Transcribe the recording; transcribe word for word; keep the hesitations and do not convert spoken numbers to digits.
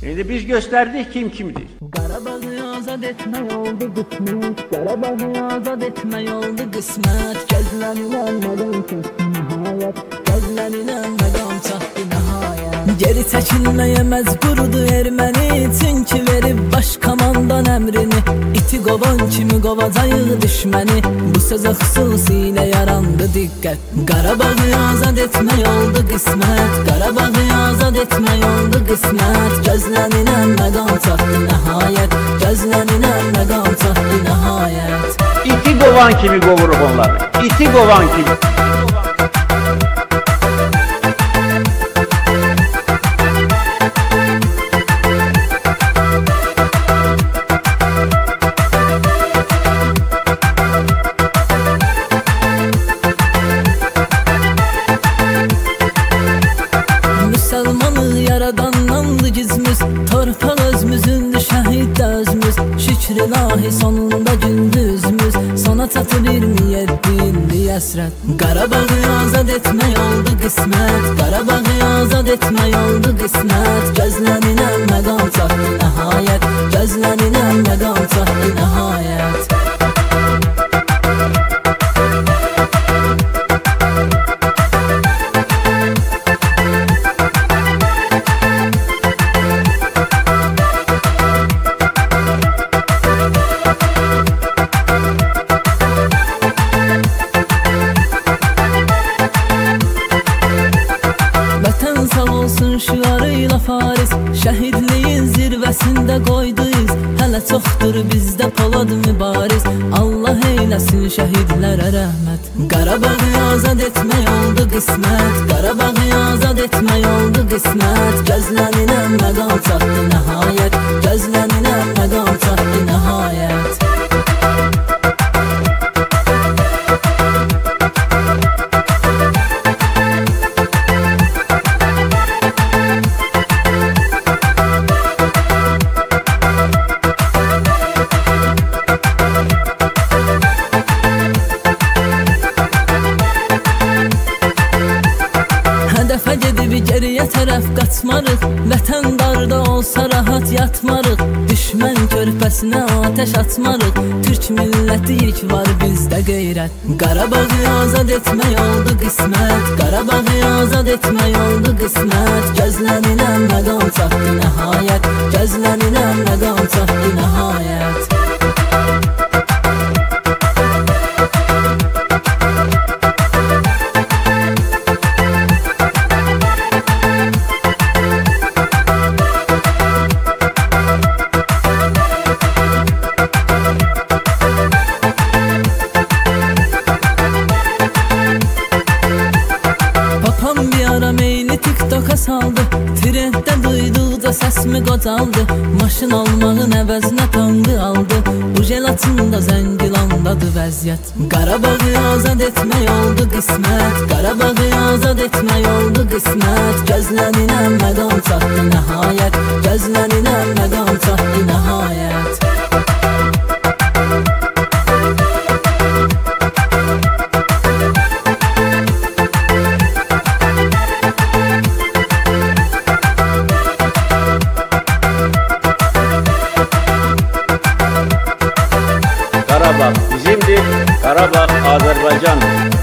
İndi biz gösterdik kim kimdir. Qarabağ'ı azad etmək oldu qismət, Qarabağ'ı azad etmək oldu qismət. Gözlənilən məqam çatdı nihayət, gözlənilən məqam çatdı nihayət. Geri çəkilməyə məcburdu erməni, çünki verib baş komandan əmrini. İti qovan kimi qovacaq düşməni, bu sözə xüsusilə yarandı diqqət. Qarabağ'ı azad etmək oldu qismət, Qarabağ'ı azad etmək oldu qismət. Gözlənilən məqam çatdı nəhayət, gözlənilən məqam çatdı nəhayət. İti qovan kimi qovuruq onları, iti qovan kimi. Müsəlmanı yaradandandı gizmiz, torpaq özümüzündü, şəhid də özümüz. Şükür ilahi sonunda gündüzümüz, sona çatır iyirmi yeddi illik əsrət. Qarabağ'ı azad etmək oldu qismət, Qarabağ'ı azad etmək oldu qismət. Gözlənilən məqam çatdı nəhayət, gözlənilən məqam çatdı nəhayət. Şüarıyla Faris, şəhidliyin zirvəsində qoydu iz. Hələ çoxdur bizdə polad mübariz, Allah eyləsin şəhidlərə rəhmət. Qarabağ'ı azad etmək oldu qismət, Qarabağ'ı azad etmək oldu qismət. Gözlənilən məqam çatdı nəhayət, gözlənilən məqam çatdı nəhayət. Hədəfə gedib geriyə tərəf qaçmarıq, vətən darda olsa rahat yatmarıq. Düşmən körpəsinə ateş açmarıq, Türk milləti ilk var bizdə qeyrət. Qarabağ'ı azad etmək oldu qismət, Qarabağ'ı azad etmək oldu qismət. Gözlənilən məqam çatdı nəhayət, gözlənilən məqam çatdı nəhayət. TikTok'a saldı, trenddə duyduqca səsimi qocaldı. Maşın almağın əvəzinə tankı aldı, bu jelatinda Zəngilandadır vəziyyət. Qarabağ'ı azad etmək oldu qismət, Qarabağ'ı azad etmək oldu qismət. Gözlənilən məqam çatdı nəhayət, gözlənilən məqam çatdı nəhayət. Qarabağ bizimdir, Qarabağ Azərbaycandır.